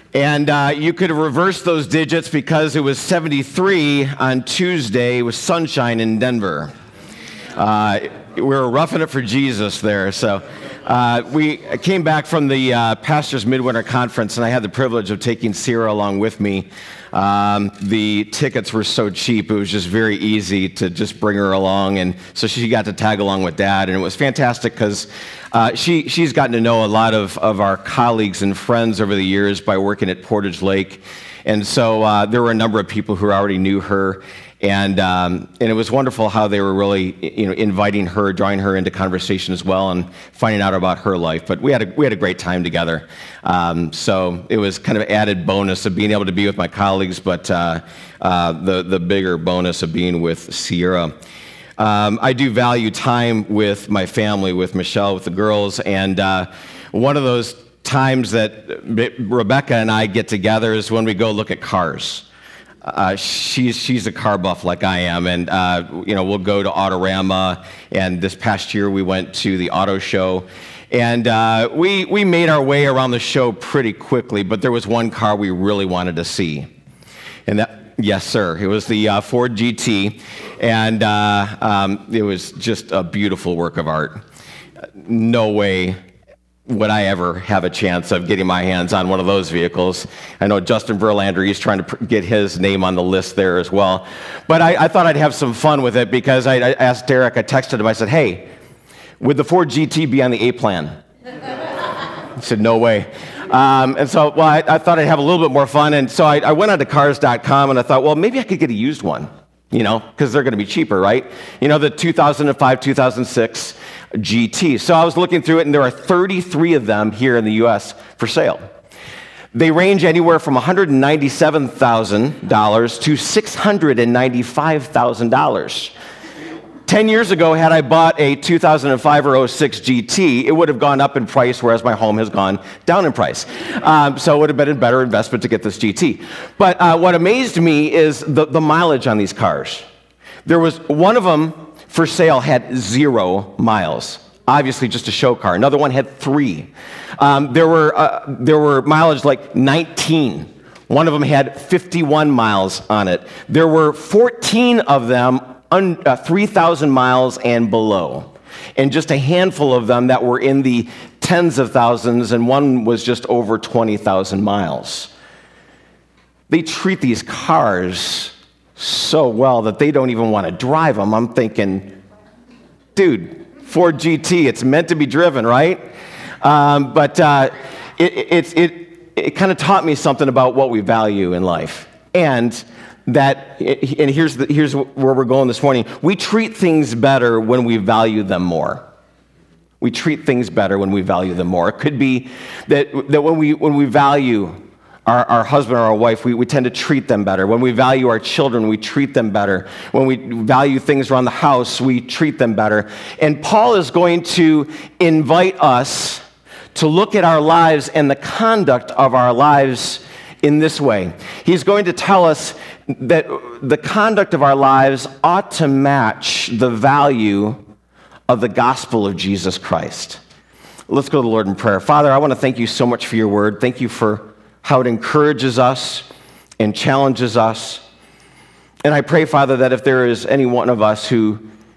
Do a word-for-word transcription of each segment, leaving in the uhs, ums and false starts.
And uh, you could reverse those digits because it was seventy-three on Tuesday. It was sunshine in Denver. Uh, we were roughing it for Jesus there. So uh, we came back from the uh, Pastors Midwinter Conference, and I had the privilege of taking Sierra along with me. Um, the tickets were so cheap, it was just very easy to just bring her along, and so she got to tag along with Dad, and it was fantastic because uh, she, she's gotten to know a lot of, of our colleagues and friends over the years by working at Portage Lake, and so uh, there were a number of people who already knew her. And um, and it was wonderful how they were really, you know, inviting her, drawing her into conversation as well, and finding out about her life. But we had a we had a great time together. Um, so it was kind of added bonus of being able to be with my colleagues, but uh, uh, the the bigger bonus of being with Sierra. Um, I do value time with my family, with Michelle, with the girls, and uh, one of those times that Rebecca and I get together is when we go look at cars. Uh, she's she's a car buff like I am, and uh, you know, we'll go to Autorama. And this past year, we went to the auto show, and uh, we we made our way around the show pretty quickly. But there was one car we really wanted to see, and that yes, sir, it was the uh, Ford G T, and uh, um, it was just a beautiful work of art. No way would I ever have a chance of getting my hands on one of those vehicles. I know Justin Verlander, he's trying to pr- get his name on the list there as well. But I, I thought I'd have some fun with it because I, I asked Derek, I texted him, I said, hey, would the Ford G T be on the A plan? He said, no way. Um, and so, well, I, I thought I'd have a little bit more fun. And so I, I went on to cars dot com and I thought, well, maybe I could get a used one, you know, because they're going to be cheaper, right? You know, the two thousand five, two thousand six G T. So I was looking through it, and there are thirty-three of them here in the U S for sale. They range anywhere from one hundred ninety-seven thousand dollars to six hundred ninety-five thousand dollars. Ten years ago, had I bought a two thousand five or oh six G T, it would have gone up in price, whereas my home has gone down in price. Um, so it would have been a better investment to get this G T. But uh, what amazed me is the, the mileage on these cars. There was one of them for sale had zero miles. Obviously, just a show car. Another one had three. Um, there were uh, there were mileage like nineteen. One of them had fifty-one miles on it. There were fourteen of them un, uh, three thousand miles and below, and just a handful of them that were in the tens of thousands, and one was just over twenty thousand miles. They treat these cars so well that they don't even want to drive them. I'm thinking, dude, Ford G T, it's meant to be driven, right? Um, but uh, it, it, it, it kind of taught me something about what we value in life. And that, and here's, the, here's where we're going this morning. We treat things better when we value them more. We treat things better when we value them more. It could be that, that when we when we value Our, our husband or our wife, we, we tend to treat them better. When we value our children, we treat them better. When we value things around the house, we treat them better. And Paul is going to invite us to look at our lives and the conduct of our lives in this way. He's going to tell us that the conduct of our lives ought to match the value of the gospel of Jesus Christ. Let's go to the Lord in prayer. Father, I want to thank you so much for your word. Thank you for how it encourages us and challenges us. And I pray, Father, that if there is any one of us who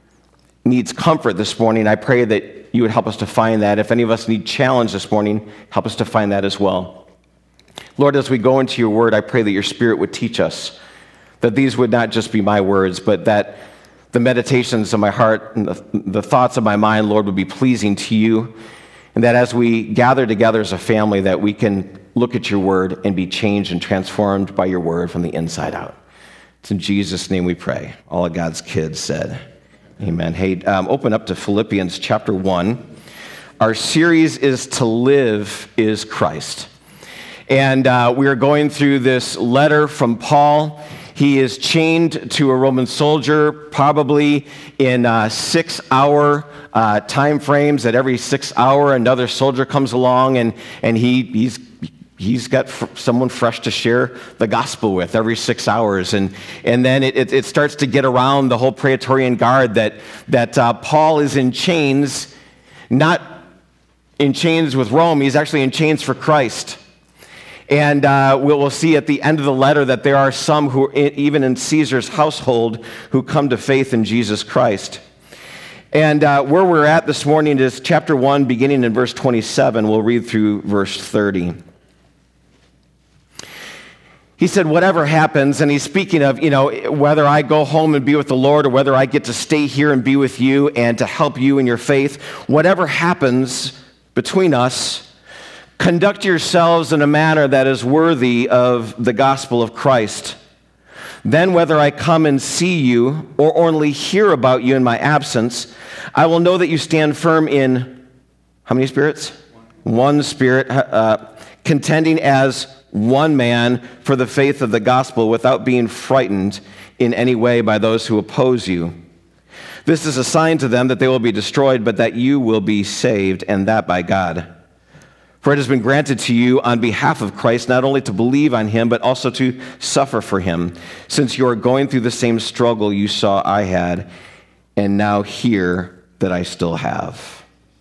needs comfort this morning, I pray that you would help us to find that. If any of us need challenge this morning, help us to find that as well. Lord, as we go into your word, I pray that your Spirit would teach us, that these would not just be my words, but that the meditations of my heart and the, the thoughts of my mind, Lord, would be pleasing to you, and that as we gather together as a family, that we can look at your word and be changed and transformed by your word from the inside out. It's in Jesus' name we pray. All of God's kids said, amen. Hey, um, open up to Philippians chapter one. Our series is To Live is Christ. And uh, we are going through this letter from Paul. He is chained to a Roman soldier, probably in uh, six-hour uh, time frames. At every six hour, another soldier comes along, and, and he he's He's got f- someone fresh to share the gospel with every six hours. And, and then it, it, it starts to get around the whole Praetorian Guard that, that uh, Paul is in chains, not in chains with Rome. He's actually in chains for Christ. And uh, we'll, we'll see at the end of the letter that there are some who, even in Caesar's household, who come to faith in Jesus Christ. And uh, where we're at this morning is chapter one, beginning in verse twenty-seven. We'll read through verse thirty. He said, whatever happens, and he's speaking of, you know, whether I go home and be with the Lord or whether I get to stay here and be with you and to help you in your faith, whatever happens between us, conduct yourselves in a manner that is worthy of the gospel of Christ. Then whether I come and see you or only hear about you in my absence, I will know that you stand firm in, how many spirits? One, One spirit, uh, contending as one man for the faith of the gospel without being frightened in any way by those who oppose you. This is a sign to them that they will be destroyed, but that you will be saved, and that by God. For it has been granted to you on behalf of Christ not only to believe on him, but also to suffer for him, since you are going through the same struggle you saw I had, and now hear that I still have.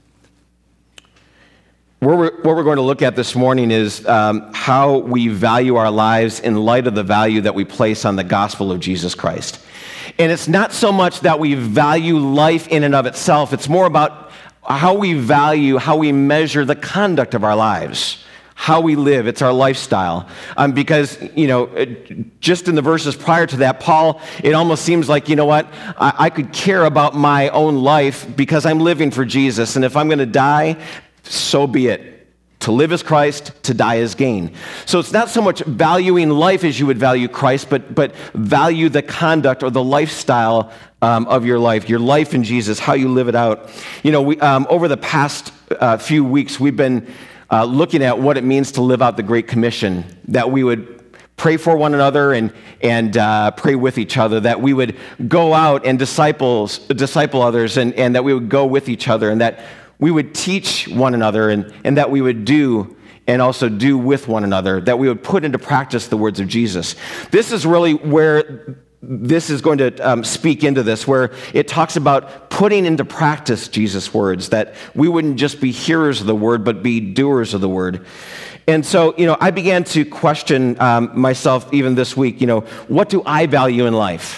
What we're, what we're going to look at this morning is um, how we value our lives in light of the value that we place on the gospel of Jesus Christ. And it's not so much that we value life in and of itself. It's more about how we value, how we measure the conduct of our lives, how we live. It's our lifestyle. Um, because, you know, just in the verses prior to that, Paul, it almost seems like, you know what, I, I could care about my own life because I'm living for Jesus. And if I'm going to die, so be it. To live as Christ, to die as gain. So it's not so much valuing life as you would value Christ, but but value the conduct or the lifestyle um, of your life, your life in Jesus, how you live it out. You know, we um, over the past uh, few weeks, we've been uh, looking at what it means to live out the Great Commission, that we would pray for one another and and uh, pray with each other, that we would go out and disciples, disciple others, and, and that we would go with each other, and that we would teach one another, and, and that we would do and also do with one another, that we would put into practice the words of Jesus. This is really where this is going to um, speak into this, where it talks about putting into practice Jesus' words, that we wouldn't just be hearers of the word, but be doers of the word. And so, you know, I began to question um, myself even this week, you know, what do I value in life?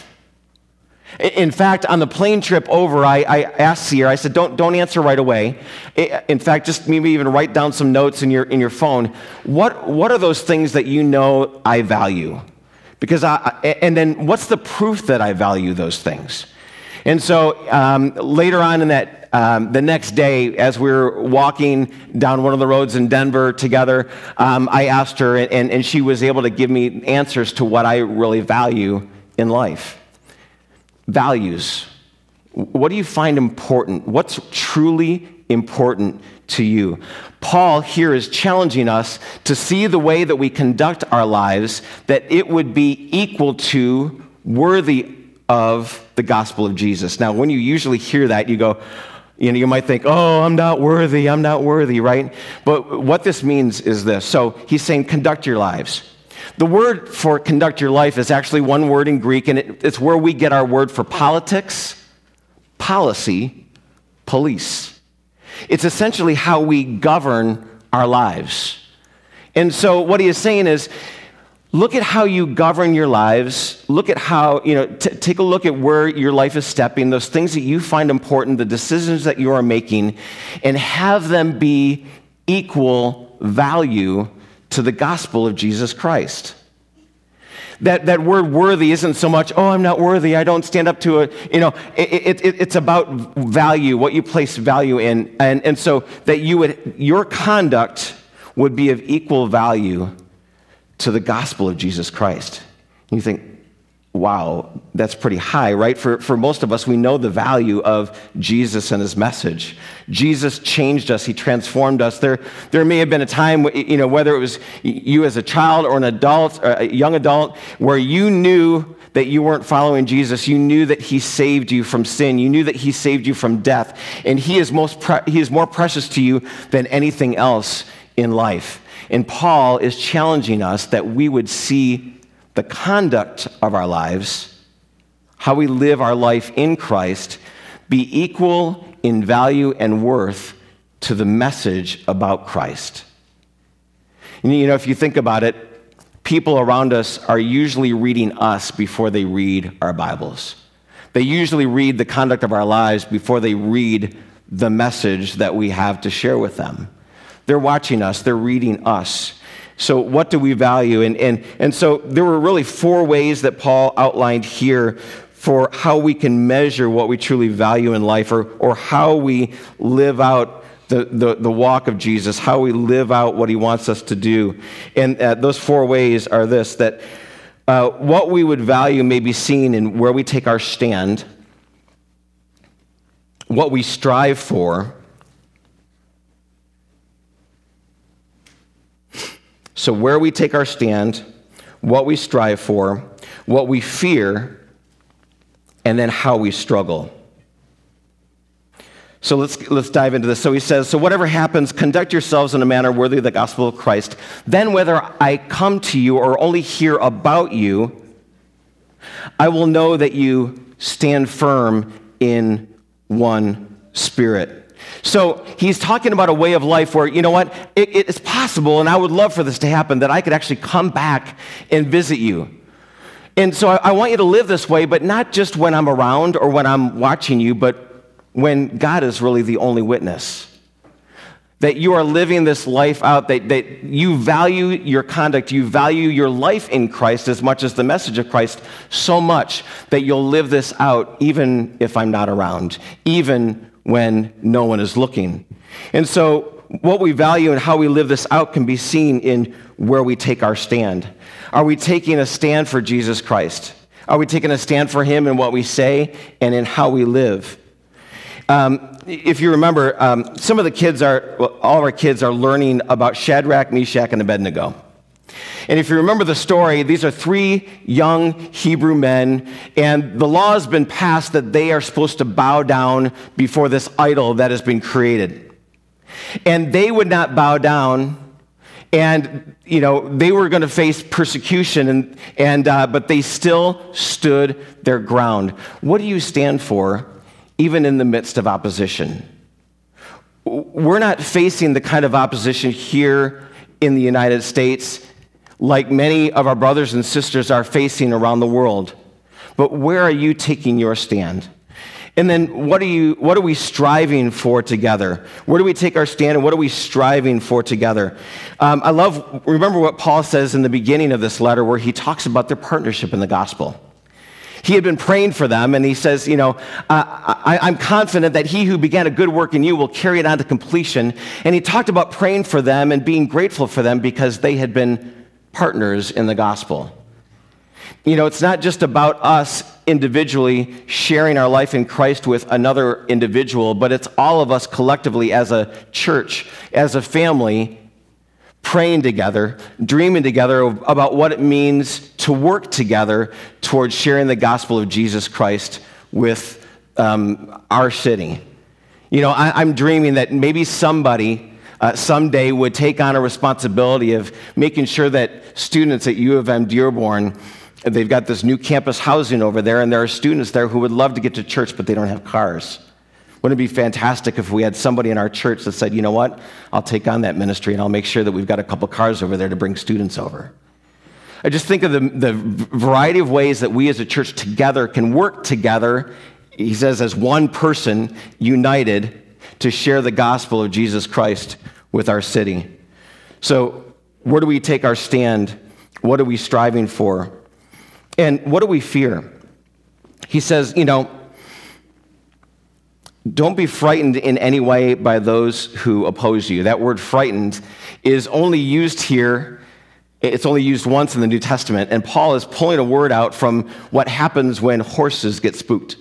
In fact, on the plane trip over, I, I asked Sierra, I said, don't, don't answer right away. In fact, just maybe even write down some notes in your, in your phone. What, what are those things that you know I value? Because I, and then what's the proof that I value those things? And so um, later on in that, um, the next day, as we were walking down one of the roads in Denver together, um, I asked her, and, and she was able to give me answers to what I really value in life. Values. What do you find important? What's truly important to you? Paul here is challenging us to see the way that we conduct our lives, that it would be equal to, worthy of the gospel of Jesus. Now, when you usually hear that, you go, you know, you might think, oh, I'm not worthy, I'm not worthy, right? But what this means is this. So he's saying, conduct your lives. The word for conduct your life is actually one word in Greek, and it, it's where we get our word for politics, policy, police. It's essentially how we govern our lives. And so what he is saying is, look at how you govern your lives. Look at how, you know, t- take a look at where your life is stepping, those things that you find important, the decisions that you are making, and have them be equal value to the gospel of Jesus Christ. That that word worthy isn't so much, oh, I'm not worthy, I don't stand up to it. You know, it, it, it's about value, what you place value in. And, and so that you would, your conduct would be of equal value to the gospel of Jesus Christ. And you think, wow, that's pretty high, right? For, for most of us, we know the value of Jesus and his message. Jesus changed us. He transformed us. There, there may have been a time, you know, whether it was you as a child or an adult, or a young adult, where you knew that you weren't following Jesus. You knew that he saved you from sin. You knew that he saved you from death. And he is, most pre- he is more precious to you than anything else in life. And Paul is challenging us that we would see the conduct of our lives, how we live our life in Christ, be equal in value and worth to the message about Christ. And, you know, if you think about it, people around us are usually reading us before they read our Bibles. They usually read the conduct of our lives before they read the message that we have to share with them. They're watching us. They're reading us. So what do we value? And, and, and so there were really four ways that Paul outlined here for how we can measure what we truly value in life, or, or how we live out the, the, the walk of Jesus, how we live out what he wants us to do. And uh, those four ways are this, that uh, what we would value may be seen in where we take our stand, what we strive for. So where we take our stand, what we strive for, what we fear, and then how we struggle. So let's let's dive into this. So he says, so whatever happens, conduct yourselves in a manner worthy of the gospel of Christ. Then whether I come to you or only hear about you, I will know that you stand firm in one spirit. So he's talking about a way of life where, you know what, it, it's possible, and I would love for this to happen, that I could actually come back and visit you. And so I, I want you to live this way, but not just when I'm around or when I'm watching you, but when God is really the only witness. That you are living this life out, that, that you value your conduct, you value your life in Christ as much as the message of Christ, so much that you'll live this out even if I'm not around, even when no one is looking. And so what we value and how we live this out can be seen in where we take our stand. Are we taking a stand for Jesus Christ? Are we taking a stand for him in what we say and in how we live? Um, if you remember, um, some of the kids are, well, all of our kids are learning about Shadrach, Meshach, and Abednego. And if you remember the story, these are three young Hebrew men, and the law has been passed that they are supposed to bow down before this idol that has been created. And they would not bow down, and, you know, they were going to face persecution, and, and uh, but they still stood their ground. What do you stand for, even in the midst of opposition? We're not facing the kind of opposition here in the United States like many of our brothers and sisters are facing around the world. But where are you taking your stand? And then what are you what are we striving for together? Where do we take our stand, and what are we striving for together? Um, I love, remember what Paul says in the beginning of this letter, where he talks about their partnership in the gospel. He had been praying for them, and he says, you know, uh, I, I'm confident that he who began a good work in you will carry it on to completion. And he talked about praying for them and being grateful for them because they had been partners in the gospel. You know, it's not just about us individually sharing our life in Christ with another individual, but it's all of us collectively as a church, as a family, praying together, dreaming together about what it means to work together towards sharing the gospel of Jesus Christ with um, our city. You know, I, I'm dreaming that maybe somebody uh, someday would take on a responsibility of making sure that students at U of M Dearborn, they've got this new campus housing over there, and there are students there who would love to get to church, but they don't have cars. Wouldn't it be fantastic if we had somebody in our church that said, you know what, I'll take on that ministry, and I'll make sure that we've got a couple cars over there to bring students over. I just think of the, the variety of ways that we as a church together can work together, he says, as one person, united, to share the gospel of Jesus Christ with our city. So where do we take our stand? What are we striving for? And what do we fear? He says, you know, don't be frightened in any way by those who oppose you. That word frightened is only used here. It's only used once in the New Testament. And Paul is pulling a word out from what happens when horses get spooked.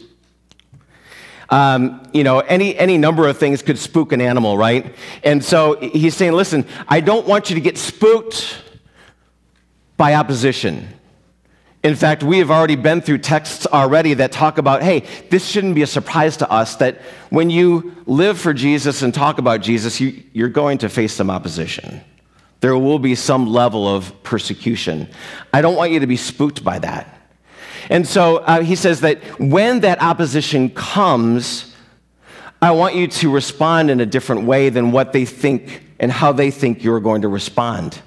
Um, you know, any, any number of things could spook an animal, right? And so he's saying, listen, I don't want you to get spooked by opposition. In fact, we have already been through texts already that talk about, hey, this shouldn't be a surprise to us that when you live for Jesus and talk about Jesus, you, you're going to face some opposition. There will be some level of persecution. I don't want you to be spooked by that. And so uh, he says that when that opposition comes, I want you to respond in a different way than what they think and how they think you're going to respond.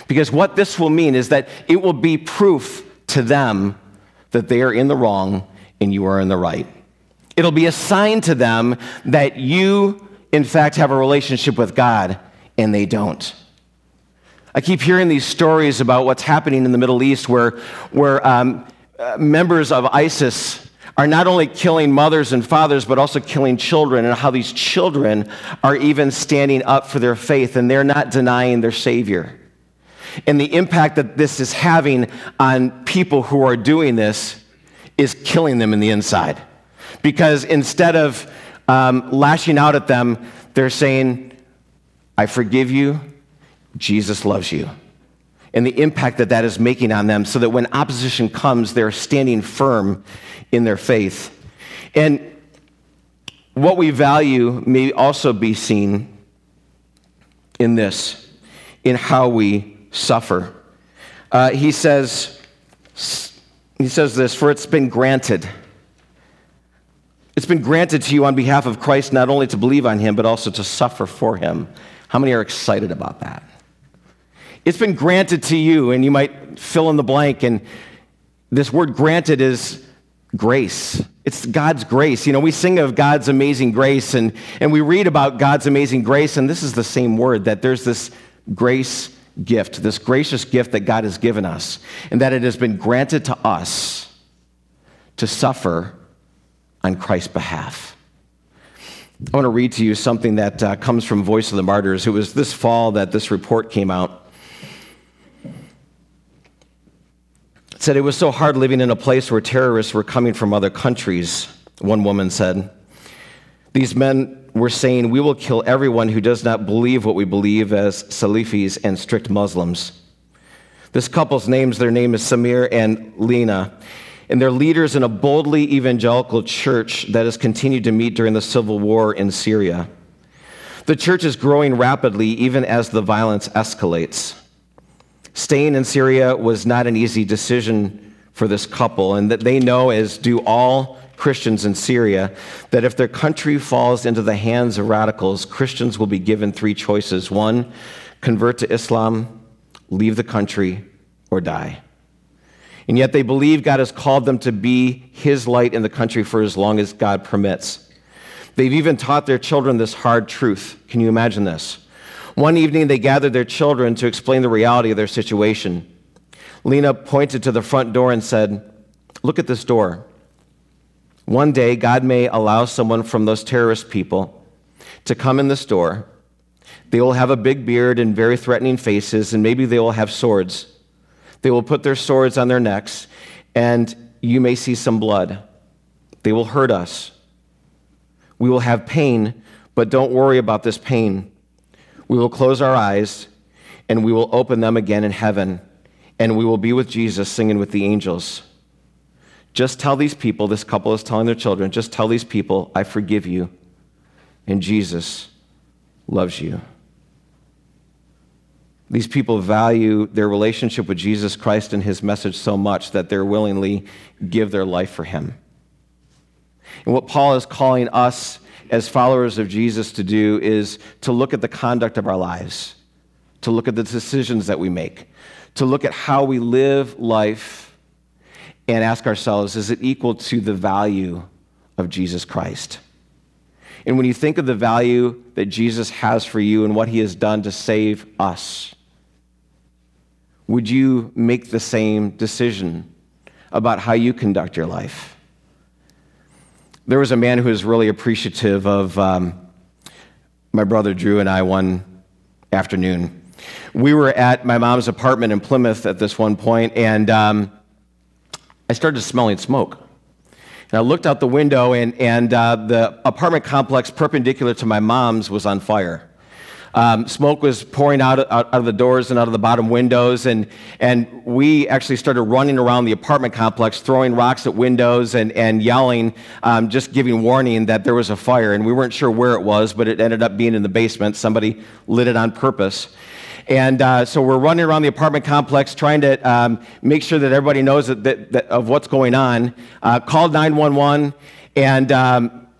Because what this will mean is that it will be proof to them that they are in the wrong and you are in the right. It'll be a sign to them that you, in fact, have a relationship with God and they don't. I keep hearing these stories about what's happening in the Middle East where, where um, uh, members of ISIS are not only killing mothers and fathers, but also killing children, and how these children are even standing up for their faith and they're not denying their Savior. And the impact that this is having on people who are doing this is killing them in the inside. Because instead of um, lashing out at them, they're saying, I forgive you, Jesus loves you. And the impact that that is making on them, so that when opposition comes, they're standing firm in their faith. And what we value may also be seen in this, in how we suffer. Uh, he says, he says this, for it's been granted. It's been granted to you on behalf of Christ not only to believe on him, but also to suffer for him. How many are excited about that? It's been granted to you, and you might fill in the blank, and this word granted is grace. It's God's grace. You know, we sing of God's amazing grace, and, and we read about God's amazing grace, and this is the same word, that there's this grace gift, this gracious gift that God has given us, and that it has been granted to us to suffer on Christ's behalf. I want to read to you something that uh, comes from Voice of the Martyrs. It was this fall that this report came out. It said, it was so hard living in a place where terrorists were coming from other countries, one woman said. These men were saying, we will kill everyone who does not believe what we believe as Salafis and strict Muslims. This couple's names, their name is Samir and Lena, and they're leaders in a boldly evangelical church that has continued to meet during the civil war in Syria. The church is growing rapidly even as the violence escalates. Staying in Syria was not an easy decision for this couple, and that they know, as do all Christians in Syria, that if their country falls into the hands of radicals, Christians will be given three choices. One, convert to Islam, leave the country, or die. And yet they believe God has called them to be his light in the country for as long as God permits. They've even taught their children this hard truth. Can you imagine this? One evening, they gathered their children to explain the reality of their situation. Lena pointed to the front door and said, look at this door. One day, God may allow someone from those terrorist people to come in this door. They will have a big beard and very threatening faces, and maybe they will have swords. They will put their swords on their necks, and you may see some blood. They will hurt us. We will have pain, but don't worry about this pain. We will close our eyes, and we will open them again in heaven, and we will be with Jesus singing with the angels. Just tell these people, this couple is telling their children, just tell these people, I forgive you, and Jesus loves you. These people value their relationship with Jesus Christ and his message so much that they're willingly give their life for him. And what Paul is calling us as followers of Jesus to do is to look at the conduct of our lives, to look at the decisions that we make, to look at how we live life and ask ourselves, is it equal to the value of Jesus Christ? And when you think of the value that Jesus has for you and what he has done to save us, would you make the same decision about how you conduct your life? There was a man who was really appreciative of um, my brother Drew and I one afternoon. We were at my mom's apartment in Plymouth at this one point, and um, I started smelling smoke. And I looked out the window, and, and uh, the apartment complex perpendicular to my mom's was on fire. Um, smoke was pouring out, out, out of the doors and out of the bottom windows, and, and we actually started running around the apartment complex, throwing rocks at windows and, and yelling, um, just giving warning that there was a fire. And we weren't sure where it was, but it ended up being in the basement. Somebody lit it on purpose. And uh, so we're running around the apartment complex trying to um, make sure that everybody knows that, that, that of what's going on. Uh, called nine one one, and um,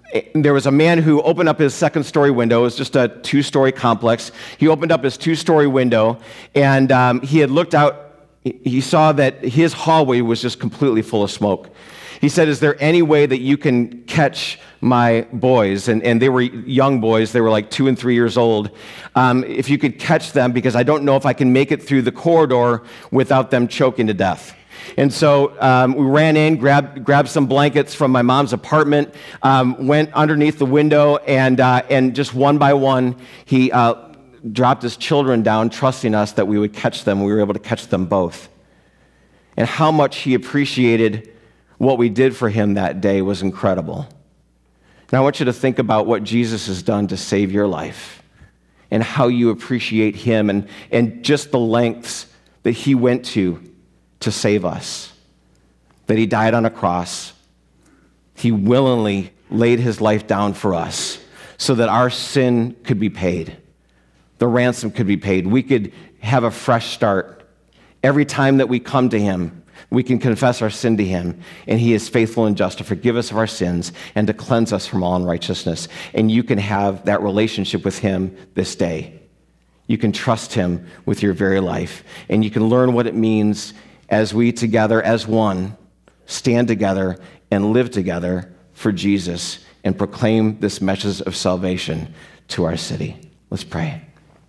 there was a man who opened up his second story window. It was just a two-story complex. He opened up his two-story window, and um, he had looked out. He saw that his hallway was just completely full of smoke. He said, is there any way that you can catch my boys? And, and they were young boys. They were like two and three years old. Um, if you could catch them, because I don't know if I can make it through the corridor without them choking to death. And so um, we ran in, grabbed, grabbed some blankets from my mom's apartment, um, went underneath the window, and, uh, and just one by one, he uh, dropped his children down, trusting us that we would catch them. We were able to catch them both. And how much he appreciated what we did for him that day was incredible. Now I want you to think about what Jesus has done to save your life and how you appreciate him and, and just the lengths that he went to to save us. That he died on a cross. He willingly laid his life down for us so that our sin could be paid. The ransom could be paid. We could have a fresh start. Every time that we come to him, we can confess our sin to him, and he is faithful and just to forgive us of our sins and to cleanse us from all unrighteousness. And you can have that relationship with him this day. You can trust him with your very life, and you can learn what it means as we together, as one, stand together and live together for Jesus and proclaim this message of salvation to our city. Let's pray.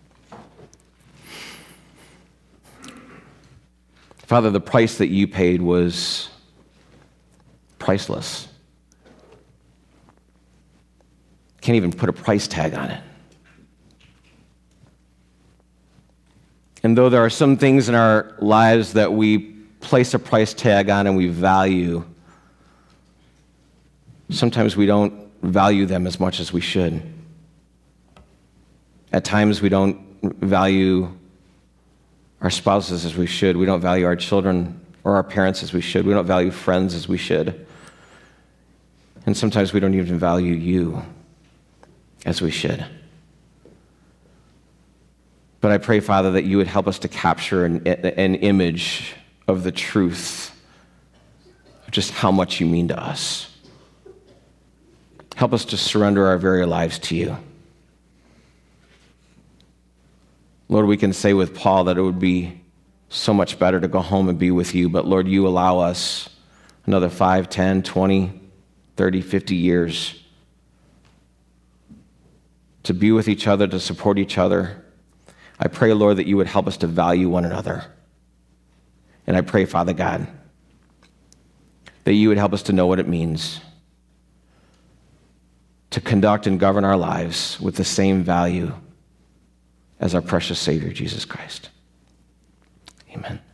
Father, the price that you paid was priceless. Can't even put a price tag on it. And though there are some things in our lives that we place a price tag on and we value, sometimes we don't value them as much as we should. At times we don't value our spouses as we should. We don't value our children or our parents as we should. We don't value friends as we should. And sometimes we don't even value you as we should. But I pray, Father, that you would help us to capture an, an image of the truth of just how much you mean to us. Help us to surrender our very lives to you. Lord, we can say with Paul that it would be so much better to go home and be with you, but Lord, you allow us another five, ten, twenty, thirty, fifty years to be with each other, to support each other. I pray, Lord, that you would help us to value one another. And I pray, Father God, that you would help us to know what it means to conduct and govern our lives with the same value as our precious Savior, Jesus Christ. Amen.